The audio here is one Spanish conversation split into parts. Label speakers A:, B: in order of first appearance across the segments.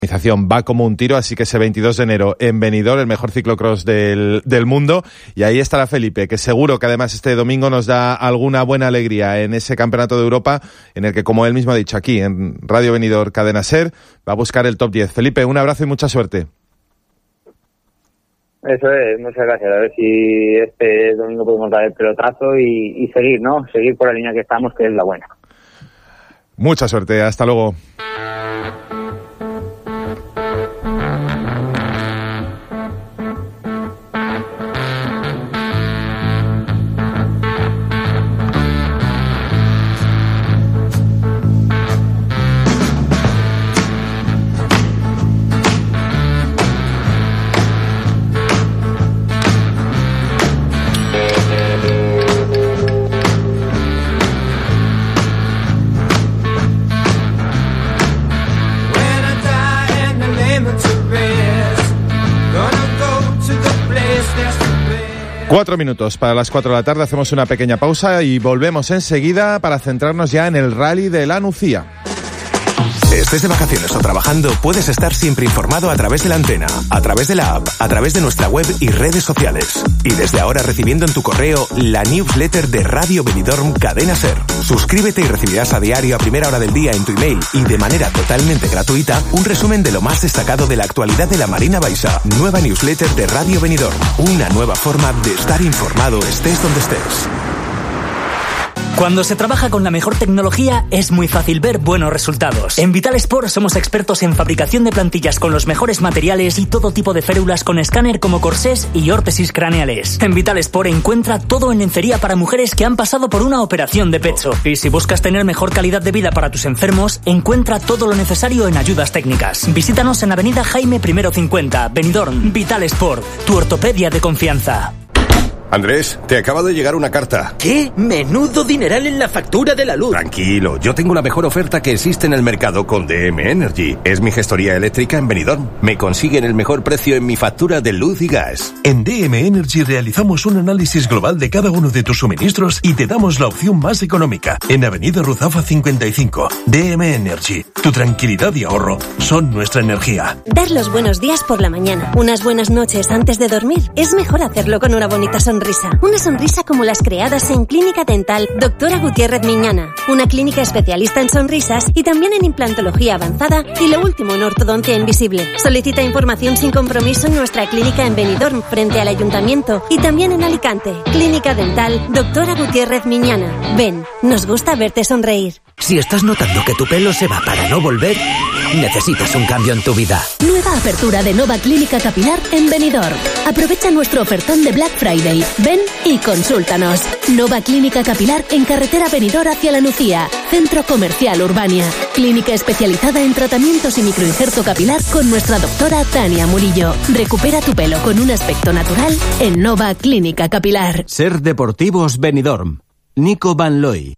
A: Va como un tiro, así que ese 22 de enero en Benidorm, el mejor ciclocross del mundo, y ahí estará Felipe, que seguro que además este domingo nos da alguna buena alegría en ese Campeonato de Europa, en el que, como él mismo ha dicho aquí en Radio Benidorm Cadena SER, va a buscar el top 10. Felipe, un abrazo y mucha suerte.
B: Eso es, muchas gracias. A ver si este domingo podemos dar el pelotazo y seguir, ¿no? Seguir por la línea que estamos, que es la buena.
A: Mucha suerte, hasta luego. Cuatro minutos para las 4 de la tarde, hacemos una pequeña pausa y volvemos enseguida para centrarnos ya en el Rally de la Nucía.
C: Estés de vacaciones o trabajando, puedes estar siempre informado a través de la antena, a través de la app, a través de nuestra web y redes sociales. Y desde ahora recibiendo en tu correo la newsletter de Radio Benidorm Cadena SER. Suscríbete y recibirás a diario a primera hora del día en tu email y de manera totalmente gratuita un resumen de lo más destacado de la actualidad de la Marina Baixa. Nueva newsletter de Radio Benidorm. Una nueva forma de estar informado estés donde estés.
D: Cuando se trabaja con la mejor tecnología es muy fácil ver buenos resultados. En Vital Sport somos expertos en fabricación de plantillas con los mejores materiales y todo tipo de férulas con escáner como corsés y órtesis craneales. En Vital Sport encuentra todo en lencería para mujeres que han pasado por una operación de pecho. Y si buscas tener mejor calidad de vida para tus enfermos, encuentra todo lo necesario en ayudas técnicas. Visítanos en Avenida Jaime I 50, Benidorm. Vital Sport, tu ortopedia de confianza.
E: Andrés, te acaba de llegar una carta.
F: ¿Qué? Menudo dineral en la factura de la luz.
E: Tranquilo, yo tengo la mejor oferta que existe en el mercado con DM Energy. Es mi gestoría eléctrica en Benidorm. Me consiguen el mejor precio en mi factura de luz y gas.
G: En DM Energy realizamos un análisis global de cada uno de tus suministros y te damos la opción más económica. En Avenida Ruzafa 55. DM Energy. Tu tranquilidad y ahorro son nuestra energía.
H: Dar los buenos días por la mañana, unas buenas noches antes de dormir, es mejor hacerlo con una bonita sonrisa. Una sonrisa como las creadas en Clínica Dental Doctora Gutiérrez Miñana, una clínica especialista en sonrisas y también en implantología avanzada y lo último en ortodoncia invisible. Solicita información sin compromiso en nuestra clínica en Benidorm frente al Ayuntamiento y también en Alicante. Clínica Dental Doctora Gutiérrez Miñana. Ven, nos gusta verte sonreír.
F: Si estás notando que tu pelo se va para no volver, necesitas un cambio en tu vida.
I: Nueva apertura de Nova Clínica Capilar en Benidorm. Aprovecha nuestro ofertón de Black Friday. Ven y consúltanos. Nova Clínica Capilar en carretera Benidorm hacia la Nucía. Centro Comercial Urbania. Clínica especializada en tratamientos y microinjerto capilar con nuestra doctora Tania Murillo. Recupera tu pelo con un aspecto natural en Nova Clínica Capilar.
J: SER Deportivos Benidorm. Nico Van Looy.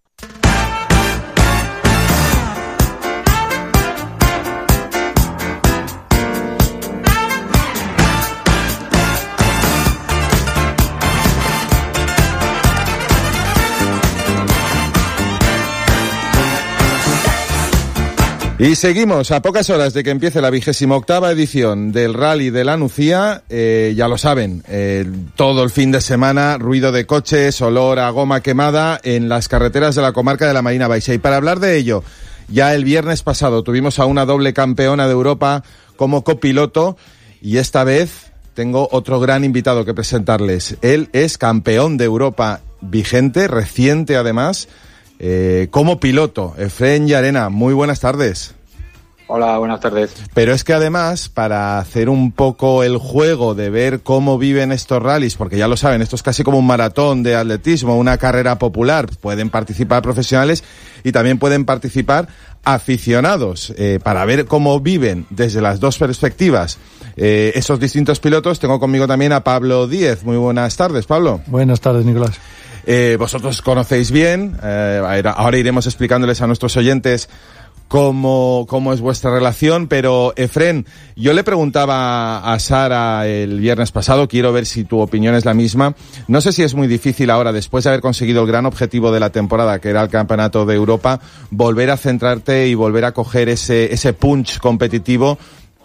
A: Y seguimos a pocas horas de que empiece la 28ª edición del Rally de la Nucía. Ya lo saben, todo el fin de semana, ruido de coches, olor a goma quemada en las carreteras de la comarca de la Marina Baixa. Y para hablar de ello, ya el viernes pasado tuvimos a una doble campeona de Europa como copiloto y esta vez tengo otro gran invitado que presentarles. Él es campeón de Europa vigente, reciente además, como piloto. Efren Llarena, muy buenas tardes.
K: Hola, buenas tardes.
A: Pero es que además, para hacer un poco el juego de ver cómo viven estos rallies, porque ya lo saben, esto es casi como un maratón de atletismo, una carrera popular, pueden participar profesionales y también pueden participar aficionados, para ver cómo viven desde las dos perspectivas esos distintos pilotos. Tengo conmigo también a Pablo Díez. Muy buenas tardes, Pablo.
L: Buenas tardes, Nicolás.
A: Vosotros conocéis bien, ahora iremos explicándoles a nuestros oyentes cómo es vuestra relación, pero Efren, yo le preguntaba a Sara el viernes pasado, quiero ver si tu opinión es la misma. No sé si es muy difícil ahora, después de haber conseguido el gran objetivo de la temporada, que era el Campeonato de Europa, volver a centrarte y volver a coger ese punch competitivo